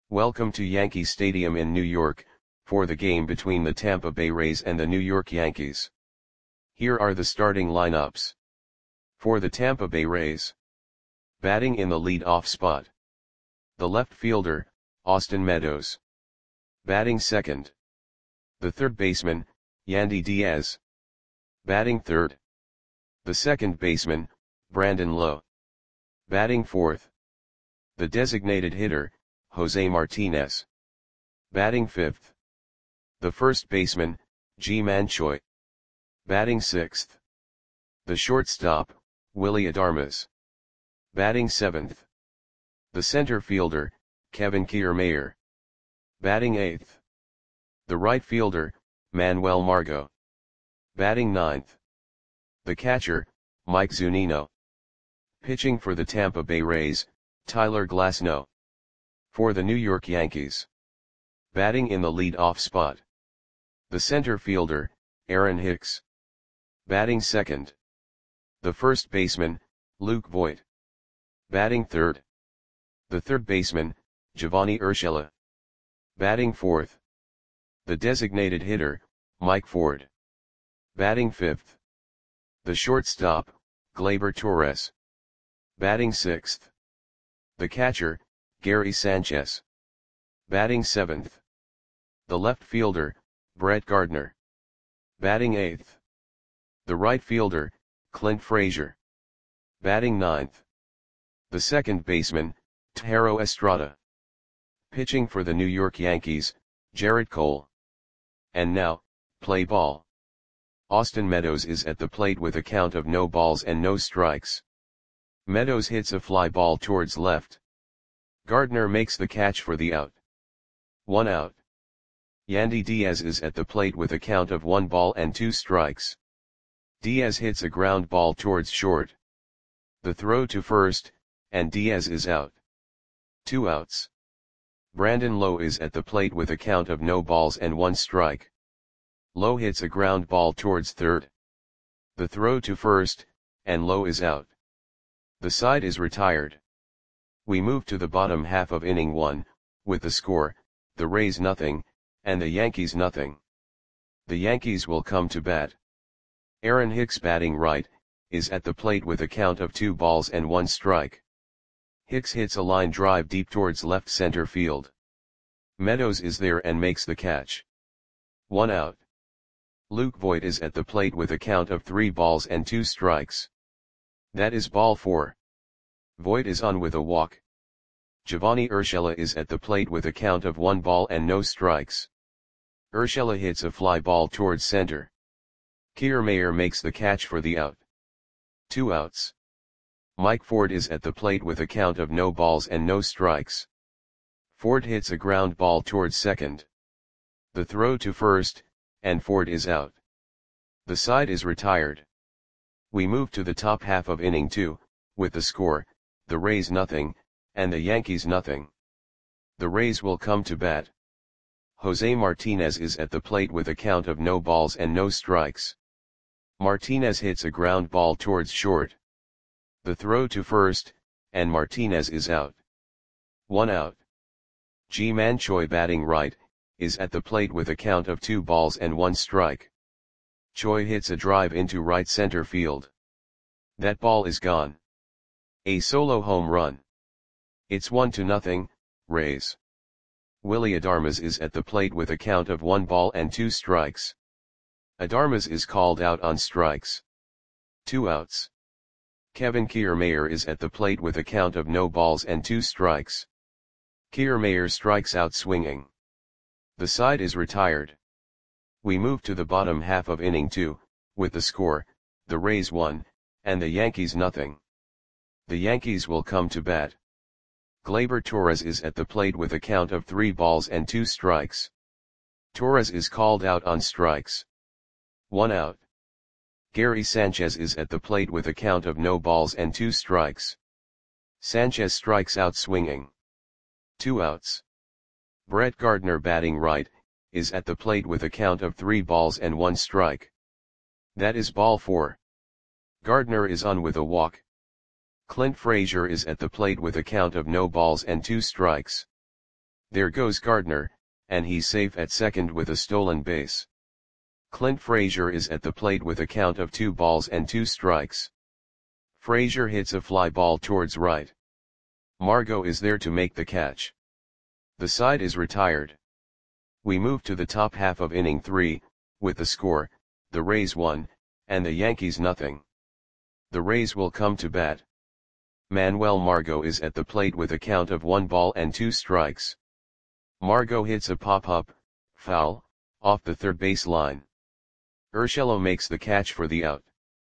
Welcome to Yankee Stadium in New York, for the game between the Tampa Bay Rays and the New York Yankees. Here are the starting lineups. For the Tampa Bay Rays. Batting in the lead-off spot. The left fielder, Austin Meadows. Batting second. The third baseman, Yandy Diaz. Batting third. The second baseman, Brandon Lowe. Batting fourth. The designated hitter, Jose Martinez. Batting fifth. The first baseman, Ji-Man Choi. Batting sixth. The shortstop, Willy Adames. Batting seventh. The center fielder, Kevin Kiermaier. Batting eighth. The right fielder, Manuel Margot. Batting ninth. The catcher, Mike Zunino. Pitching for the Tampa Bay Rays, Tyler Glasnow. For the New York Yankees. Batting in the lead-off spot. The center fielder, Aaron Hicks. Batting second. The first baseman, Luke Voit. Batting third. The third baseman, Giovanni Urshela. Batting fourth. The designated hitter, Mike Ford. Batting fifth. The shortstop, Gleyber Torres. Batting sixth. The catcher, Gary Sanchez. Batting seventh. The left fielder, Brett Gardner. Batting eighth. The right fielder, Clint Frazier. Batting ninth. The second baseman, Thairo Estrada. Pitching for the New York Yankees, Gerrit Cole. And now, play ball. Austin Meadows is at the plate with a count of no balls and no strikes. Meadows hits a fly ball towards left. Gardner makes the catch for the out. 1 out. Yandy Diaz is at the plate with a count of 1 ball and 2 strikes. Diaz hits a ground ball towards short. The throw to first, and Diaz is out. 2 outs. Brandon Lowe is at the plate with a count of no balls and 1 strike. Lowe hits a ground ball towards third. The throw to first, and Lowe is out. The side is retired. We move to the bottom half of inning 1, with the score, the Rays nothing, and the Yankees nothing. The Yankees will come to bat. Aaron Hicks batting right, is at the plate with a count of 2 balls and 1 strike. Hicks hits a line drive deep towards left center field. Meadows is there and makes the catch. 1 out. Luke Voit is at the plate with a count of 3 balls and 2 strikes. That is ball 4. Voit is on with a walk. Giovanni Urshela is at the plate with a count of 1 ball and no strikes. Urshela hits a fly ball towards center. Kiermaier makes the catch for the out. 2 outs. Mike Ford is at the plate with a count of no balls and no strikes. Ford hits a ground ball towards second. The throw to first, and Ford is out. The side is retired. We move to the top half of inning 2, with the score, the Rays nothing, and the Yankees nothing. The Rays will come to bat. Jose Martinez is at the plate with a count of no balls and no strikes. Martinez hits a ground ball towards short. The throw to first, and Martinez is out. 1 out. Ji-Man Choi batting right, is at the plate with a count of 2 balls and 1 strike. Choi hits a drive into right center field. That ball is gone. A solo home run. It's 1-0, Rays. Willy Adames is at the plate with a count of 1 ball and 2 strikes. Adames is called out on strikes. 2 outs. Kevin Kiermaier is at the plate with a count of no balls and 2 strikes. Kiermaier strikes out swinging. The side is retired. We move to the bottom half of inning 2, with the score, the Rays 1, and the Yankees nothing. The Yankees will come to bat. Gleyber Torres is at the plate with a count of 3 balls and 2 strikes. Torres is called out on strikes. 1 out. Gary Sanchez is at the plate with a count of no balls and 2 strikes. Sanchez strikes out swinging. 2 outs. Brett Gardner batting right, is at the plate with a count of 3 balls and 1 strike. That is ball 4. Gardner is on with a walk. Clint Frazier is at the plate with a count of no balls and 2 strikes. There goes Gardner, and he's safe at second with a stolen base. Clint Frazier is at the plate with a count of 2 balls and 2 strikes. Frazier hits a fly ball towards right. Margot is there to make the catch. The side is retired. We move to the top half of inning 3, with the score, the Rays 1, and the Yankees nothing. The Rays will come to bat. Manuel Margot is at the plate with a count of 1 ball and 2 strikes. Margot hits a pop-up, foul, off the third base line. Urshela makes the catch for the out.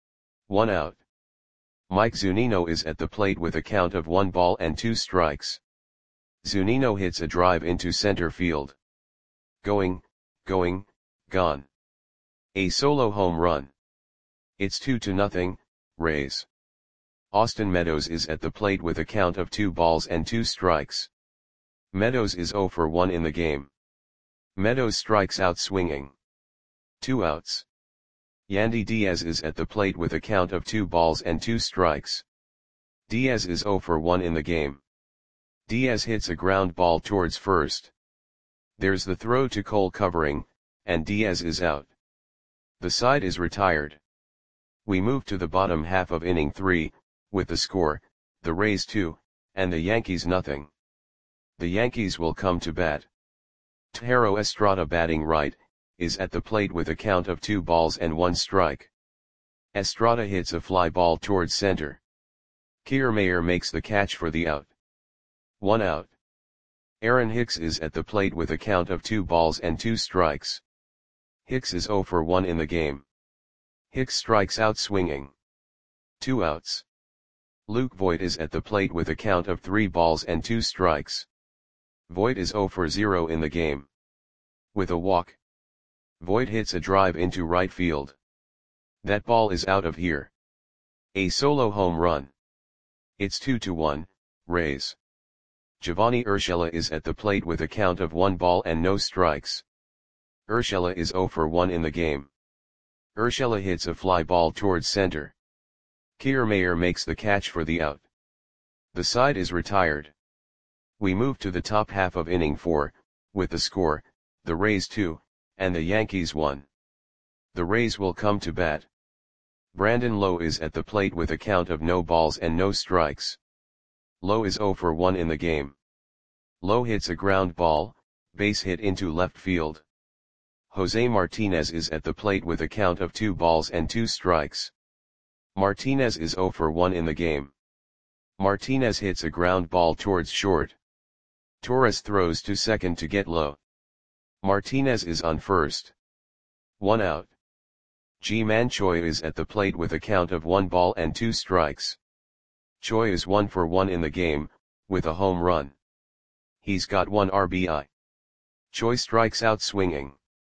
1 out. Mike Zunino is at the plate with a count of 1 ball and 2 strikes. Zunino hits a drive into center field. Going, gone. A solo home run. It's 2-0, Rays. Austin Meadows is at the plate with a count of 2 balls and 2 strikes. Meadows is 0 for 1 in the game. Meadows strikes out swinging. 2 outs. Yandy Diaz is at the plate with a count of 2 balls and 2 strikes. Diaz is 0 for 1 in the game. Diaz hits a ground ball towards first. There's the throw to Cole covering, and Diaz is out. The side is retired. We move to the bottom half of inning 3, with the score, the Rays 2, and the Yankees nothing. The Yankees will come to bat. Thairo Estrada batting right, is at the plate with a count of 2 balls and 1 strike. Estrada hits a fly ball towards center. Kiermaier makes the catch for the out. 1 out. Aaron Hicks is at the plate with a count of 2 balls and 2 strikes. Hicks is 0 for 1 in the game. Hicks strikes out swinging. 2 outs. Luke Voit is at the plate with a count of 3 balls and 2 strikes. Voit is 0 for 0 in the game. With a walk. Voit hits a drive into right field. That ball is out of here. A solo home run. It's 2-1, Rays. Giovanni Urshela is at the plate with a count of 1 ball and no strikes. Urshela is 0 for 1 in the game. Urshela hits a fly ball towards center. Kiermaier makes the catch for the out. The side is retired. We move to the top half of inning 4, with the score, the Rays 2, and the Yankees 1. The Rays will come to bat. Brandon Lowe is at the plate with a count of no balls and no strikes. Lowe is 0 for 1 in the game. Lowe hits a ground ball, base hit into left field. Jose Martinez is at the plate with a count of 2 balls and 2 strikes. Martinez is 0 for 1 in the game. Martinez hits a ground ball towards short. Torres throws to second to get Lowe. Martinez is on first. 1 out. Ji-Man Choi is at the plate with a count of 1 ball and 2 strikes. Choi is 1 for 1 in the game, with a home run. He's got 1 RBI. Choi strikes out swinging.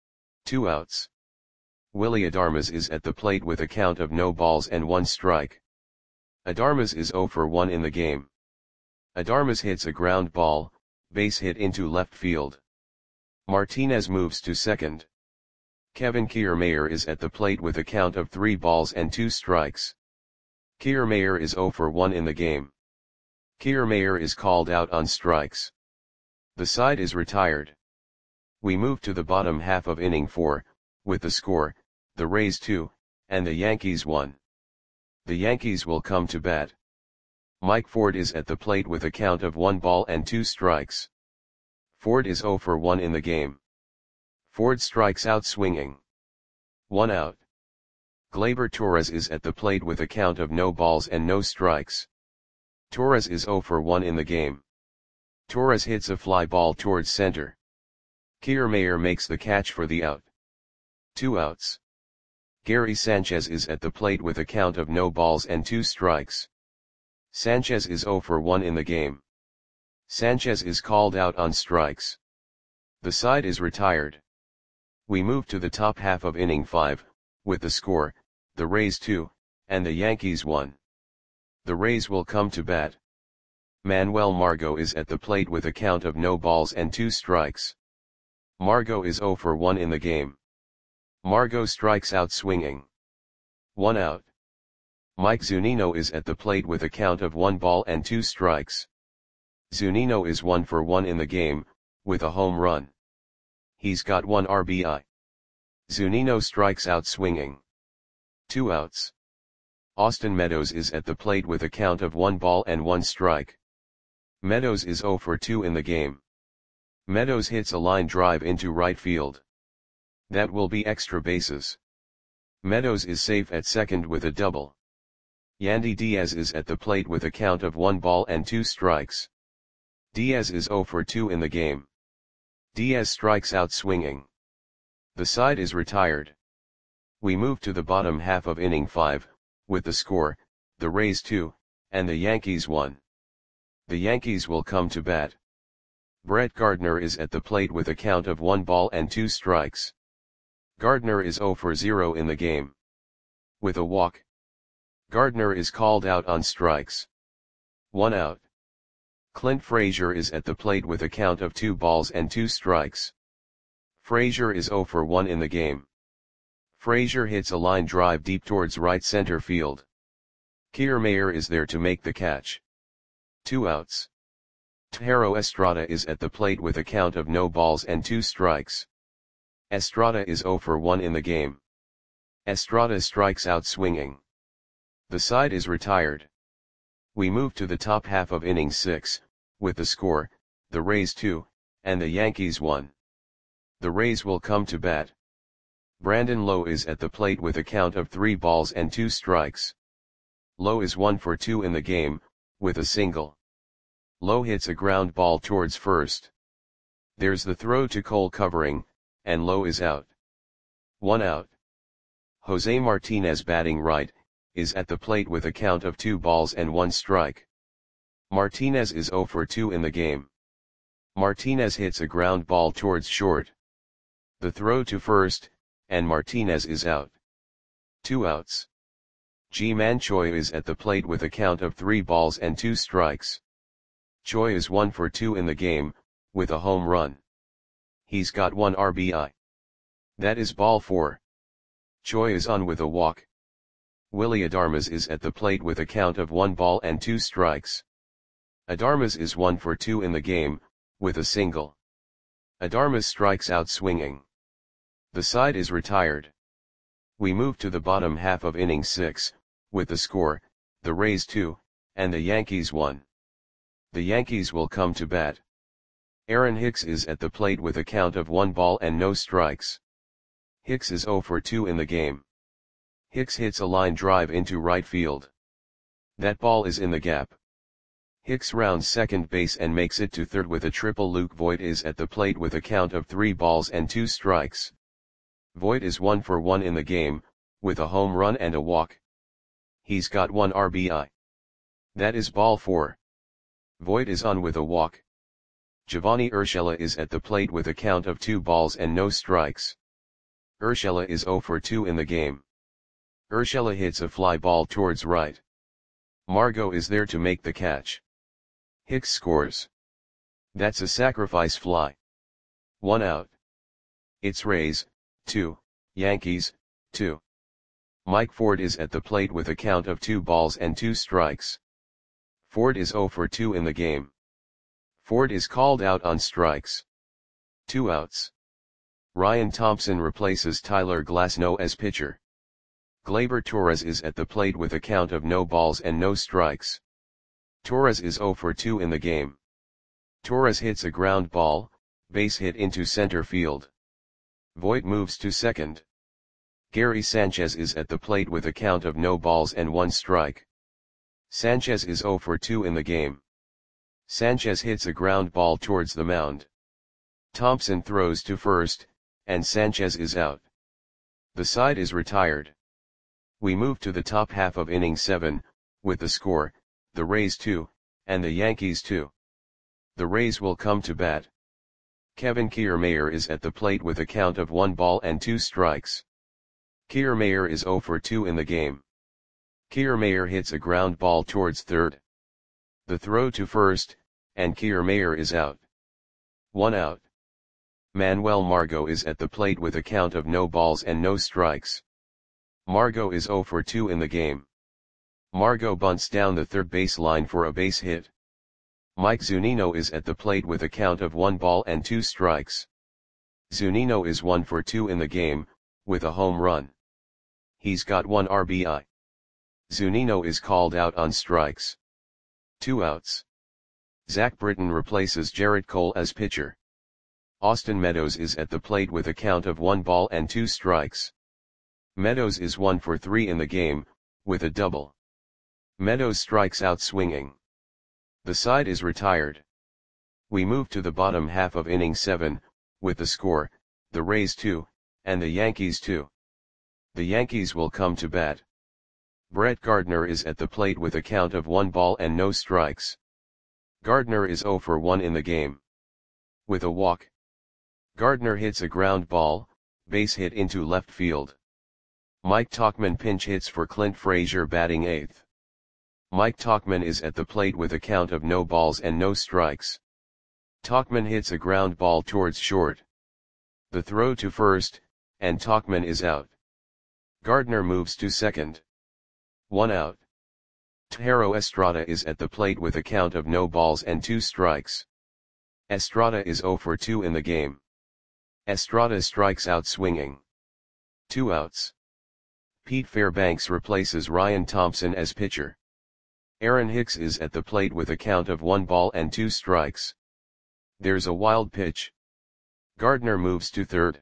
2 outs. Willy Adames is at the plate with a count of no balls and 1 strike. Adames is 0 for 1 in the game. Adames hits a ground ball, base hit into left field. Martinez moves to second. Kevin Kiermaier is at the plate with a count of 3 balls and 2 strikes. Kiermaier is 0 for 1 in the game. Kiermaier is called out on strikes. The side is retired. We move to the bottom half of inning 4, with the score, the Rays 2, and the Yankees 1. The Yankees will come to bat. Mike Ford is at the plate with a count of 1 ball and 2 strikes. Ford is 0 for 1 in the game. Ford strikes out swinging. 1 out. Gleyber Torres is at the plate with a count of no balls and no strikes. Torres is 0 for 1 in the game. Torres hits a fly ball towards center. Kiermaier makes the catch for the out. 2 outs. Gary Sanchez is at the plate with a count of no balls and 2 strikes. Sanchez is 0 for 1 in the game. Sanchez is called out on strikes. The side is retired. We move to the top half of inning 5, with the score, the Rays 2, and the Yankees 1. The Rays will come to bat. Manuel Margot is at the plate with a count of no balls and 2 strikes. Margot is 0 for 1 in the game. Margot strikes out swinging. 1 out. Mike Zunino is at the plate with a count of 1 ball and 2 strikes. Zunino is 1 for 1 in the game, with a home run. He's got 1 RBI. Zunino strikes out swinging. 2 outs. Austin Meadows is at the plate with a count of 1 ball and 1 strike. Meadows is 0 for 2 in the game. Meadows hits a line drive into right field. That will be extra bases. Meadows is safe at second with a double. Yandy Diaz is at the plate with a count of 1 ball and 2 strikes. Diaz is 0 for 2 in the game. Diaz strikes out swinging. The side is retired. We move to the bottom half of inning 5, with the score, the Rays 2, and the Yankees 1. The Yankees will come to bat. Brett Gardner is at the plate with a count of 1 ball and 2 strikes. Gardner is 0 for 0 in the game. With a walk, Gardner is called out on strikes. 1 out. Clint Frazier is at the plate with a count of 2 balls and 2 strikes. Frazier is 0 for 1 in the game. Frazier hits a line drive deep towards right center field. Kiermaier is there to make the catch. 2 outs. Thairo Estrada is at the plate with a count of no balls and 2 strikes. Estrada is 0 for 1 in the game. Estrada strikes out swinging. The side is retired. We move to the top half of inning 6, with the score, the Rays 2, and the Yankees 1. The Rays will come to bat. Brandon Lowe is at the plate with a count of 3 balls and 2 strikes. Lowe is 1 for 2 in the game, with a single. Lowe hits a ground ball towards first. There's the throw to Cole covering, and Lowe is out. 1 out. Jose Martinez batting right, is at the plate with a count of 2 balls and 1 strike. Martinez is 0 for 2 in the game. Martinez hits a ground ball towards short. The throw to first, and Martinez is out. 2 outs. Ji-Man Choi is at the plate with a count of 3 balls and 2 strikes. Choi is 1 for 2 in the game, with a home run. He's got 1 RBI. That is ball 4. Choi is on with a walk. Willy Adames is at the plate with a count of 1 ball and 2 strikes. Adames is 1 for 2 in the game, with a single. Adames strikes out swinging. The side is retired. We move to the bottom half of inning 6, with the score, the Rays 2, and the Yankees 1. The Yankees will come to bat. Aaron Hicks is at the plate with a count of 1 ball and no strikes. Hicks is 0 for 2 in the game. Hicks hits a line drive into right field. That ball is in the gap. Hicks rounds second base and makes it to third with a triple. Luke Voit is at the plate with a count of 3 balls and 2 strikes. Voit is 1 for 1 in the game, with a home run and a walk. He's got 1 RBI. That is ball 4. Voit is on with a walk. Giovanni Urshela is at the plate with a count of 2 balls and no strikes. Urshela is 0 for 2 in the game. Urshela hits a fly ball towards right. Margot is there to make the catch. Hicks scores. That's a sacrifice fly. 1 out. It's Rays, 2, Yankees, 2. Mike Ford is at the plate with a count of 2 balls and 2 strikes. Ford is 0 for 2 in the game. Ford is called out on strikes. 2 outs. Ryan Thompson replaces Tyler Glasnow as pitcher. Gleyber Torres is at the plate with a count of no balls and no strikes. Torres is 0 for 2 in the game. Torres hits a ground ball, base hit into center field. Voit moves to second. Gary Sanchez is at the plate with a count of no balls and 1 strike. Sanchez is 0 for 2 in the game. Sanchez hits a ground ball towards the mound. Thompson throws to first, and Sanchez is out. The side is retired. We move to the top half of inning 7, with the score, the Rays 2, and the Yankees 2. The Rays will come to bat. Kevin Kiermaier is at the plate with a count of 1 ball and 2 strikes. Kiermaier is 0 for 2 in the game. Kiermaier hits a ground ball towards third. The throw to first, and Kiermaier is out. 1 out. Manuel Margot is at the plate with a count of no balls and no strikes. Margot is 0 for 2 in the game. Margot bunts down the third base line for a base hit. Mike Zunino is at the plate with a count of 1 ball and 2 strikes. Zunino is 1 for 2 in the game, with a home run. He's got 1 RBI. Zunino is called out on strikes. 2 outs. Zach Britton replaces Jarrett Cole as pitcher. Austin Meadows is at the plate with a count of 1 ball and 2 strikes. Meadows is 1 for 3 in the game, with a double. Meadows strikes out swinging. The side is retired. We move to the bottom half of inning 7, with the score, the Rays 2, and the Yankees 2. The Yankees will come to bat. Brett Gardner is at the plate with a count of 1 ball and no strikes. Gardner is 0 for 1 in the game. With a walk. Gardner hits a ground ball, base hit into left field. Mike Tauchman pinch hits for Clint Frazier batting 8th. Mike Tauchman is at the plate with a count of no balls and no strikes. Tauchman hits a ground ball towards short. The throw to first, and Tauchman is out. Gardner moves to second. 1 out. Thairo Estrada is at the plate with a count of no balls and 2 strikes. Estrada is 0 for 2 in the game. Estrada strikes out swinging. 2 outs. Pete Fairbanks replaces Ryan Thompson as pitcher. Aaron Hicks is at the plate with a count of 1 ball and 2 strikes. There's a wild pitch. Gardner moves to third.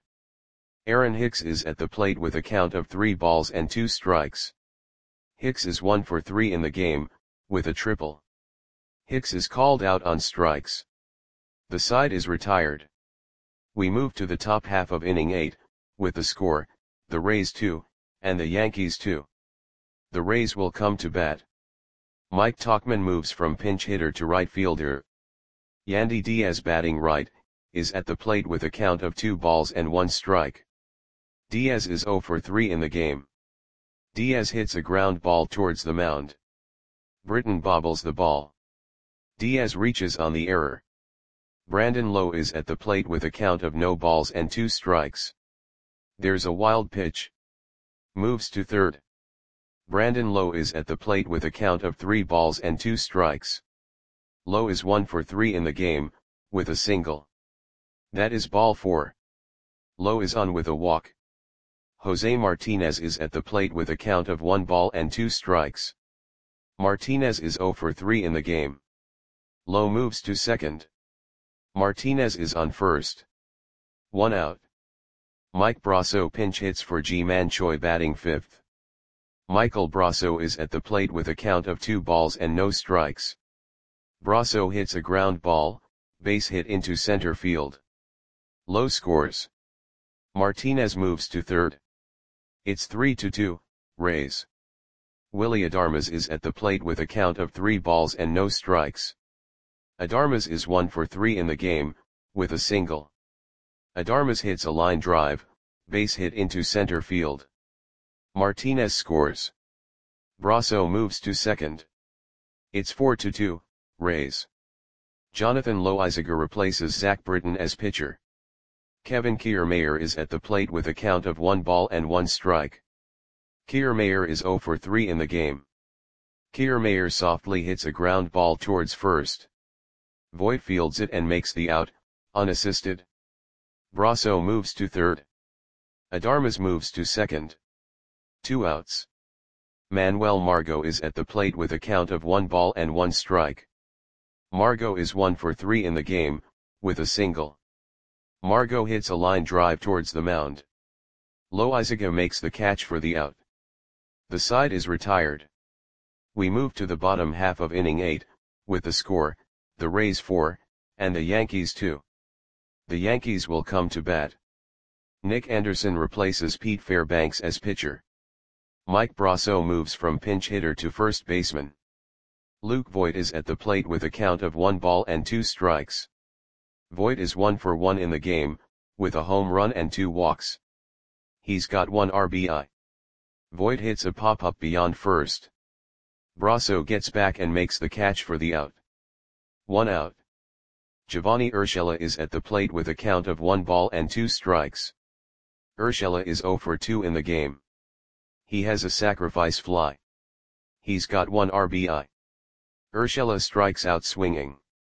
Aaron Hicks is at the plate with a count of 3 balls and 2 strikes. Hicks is 1 for 3 in the game, with a triple. Hicks is called out on strikes. The side is retired. We move to the top half of inning 8, with the score, the Rays 2, and the Yankees 2. The Rays will come to bat. Mike Tauchman moves from pinch hitter to right fielder. Yandy Diaz batting right, is at the plate with a count of 2 balls and 1 strike. Diaz is 0 for 3 in the game. Diaz hits a ground ball towards the mound. Britton bobbles the ball. Diaz reaches on the error. Brandon Lowe is at the plate with a count of no balls and 2 strikes. There's a wild pitch. Moves to third. Brandon Lowe is at the plate with a count of 3 balls and 2 strikes. Lowe is 1 for 3 in the game, with a single. That is ball 4. Lowe is on with a walk. Jose Martinez is at the plate with a count of 1 ball and 2 strikes. Martinez is 0 for 3 in the game. Lowe moves to second. Martinez is on first. 1 out. Mike Brasso pinch hits for Ji-Man Choi batting 5th. Michael Brasso is at the plate with a count of 2 balls and no strikes. Brasso hits a ground ball, base hit into center field. Lowe scores. Martinez moves to third. It's 3-2, Rays. Willy Adames is at the plate with a count of 3 balls and no strikes. Adames is 1 for 3 in the game, with a single. Adames hits a line drive, base hit into center field. Martinez scores. Brasso moves to second. It's 4-2, Rays. Jonathan Loaisiga replaces Zach Britton as pitcher. Kevin Kiermaier is at the plate with a count of 1 ball and 1 strike. Kiermaier is 0 for 3 in the game. Kiermaier softly hits a ground ball towards first. Voit fields it and makes the out, unassisted. Brasso moves to third. Adames moves to second. 2 outs. Manuel Margot is at the plate with a count of 1 ball and 1 strike. Margot is 1 for 3 in the game, with a single. Margot hits a line drive towards the mound. Loaisiga makes the catch for the out. The side is retired. We move to the bottom half of inning 8, with the score, the Rays 4, and the Yankees 2. The Yankees will come to bat. Nick Anderson replaces Pete Fairbanks as pitcher. Mike Brasso moves from pinch hitter to first baseman. Luke Voit is at the plate with a count of 1 ball and 2 strikes. Voit is 1 for 1 in the game, with a home run and 2 walks. He's got 1 RBI. Voit hits a pop-up beyond first. Brasso gets back and makes the catch for the out. 1 out. Giovanni Urshela is at the plate with a count of 1 ball and 2 strikes. Urshela is 0 for 2 in the game. He has a sacrifice fly. He's got 1 RBI. Urshela strikes out swinging.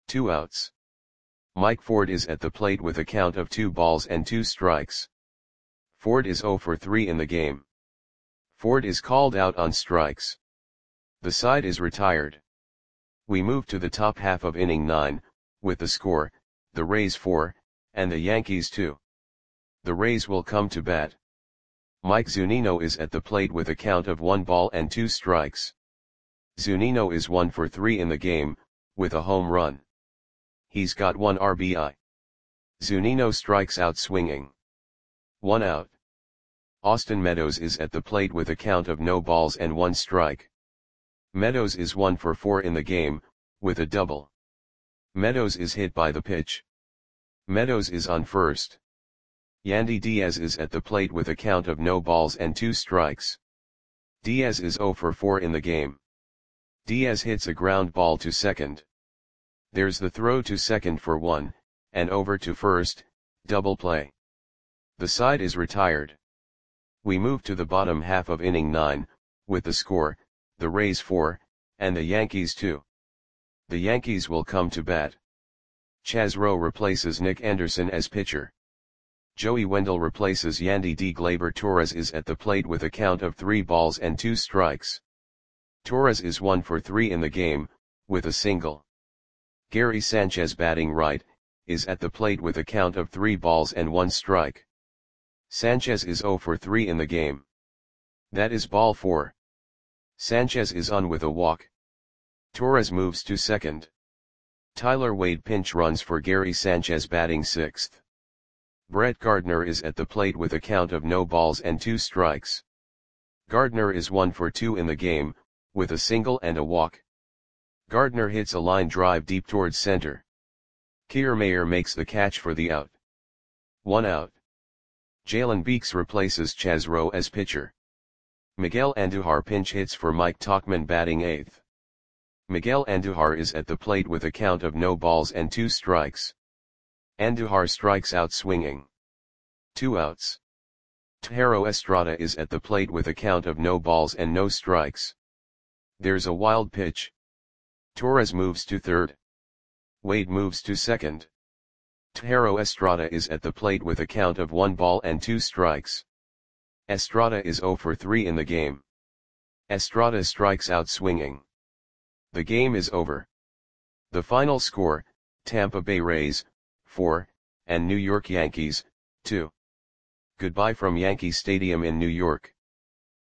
2 outs. Mike Ford is at the plate with a count of 2 balls and 2 strikes. Ford is 0 for 3 in the game. Ford is called out on strikes. The side is retired. We move to the top half of inning 9, with the score, the Rays 4, and the Yankees 2. The Rays will come to bat. Mike Zunino is at the plate with a count of 1 ball and 2 strikes. Zunino is 1 for 3 in the game, with a home run. He's got 1 RBI. Zunino strikes out swinging. 1 out. Austin Meadows is at the plate with a count of no balls and 1 strike. Meadows is 1 for 4 in the game, with a double. Meadows is hit by the pitch. Meadows is on first. Yandy Diaz is at the plate with a count of no balls and 2 strikes. Diaz is 0 for 4 in the game. Diaz hits a ground ball to second. There's the throw to second for 1, and over to first, double play. The side is retired. We move to the bottom half of inning 9, with the score, the Rays 4, and the Yankees 2. The Yankees will come to bat. Chaz Roe replaces Nick Anderson as pitcher. Joey Wendell replaces Yandy D. Gleyber Torres is at the plate with a count of 3 balls and 2 strikes. Torres is 1 for 3 in the game, with a single. Gary Sanchez batting right, is at the plate with a count of 3 balls and 1 strike. Sanchez is 0 for 3 in the game. That is ball 4. Sanchez is on with a walk. Torres moves to second. Tyler Wade pinch runs for Gary Sanchez batting 6th. Brett Gardner is at the plate with a count of no balls and 2 strikes. Gardner is 1 for 2 in the game, with a single and a walk. Gardner hits a line drive deep towards center. Kiermaier makes the catch for the out. 1 out. Jalen Beeks replaces Chaz Roe as pitcher. Miguel Andujar pinch hits for Mike Tauchman batting 8th. Miguel Andujar is at the plate with a count of no balls and 2 strikes. Andujar strikes out swinging. 2 outs. Tejero Estrada is at the plate with a count of no balls and no strikes. There's a wild pitch. Torres moves to third. Wade moves to second. Tejero Estrada is at the plate with a count of 1 ball and 2 strikes. Estrada is 0 for 3 in the game. Estrada strikes out swinging. The game is over. The final score, Tampa Bay Rays, 4, and New York Yankees, 2. Goodbye from Yankee Stadium in New York.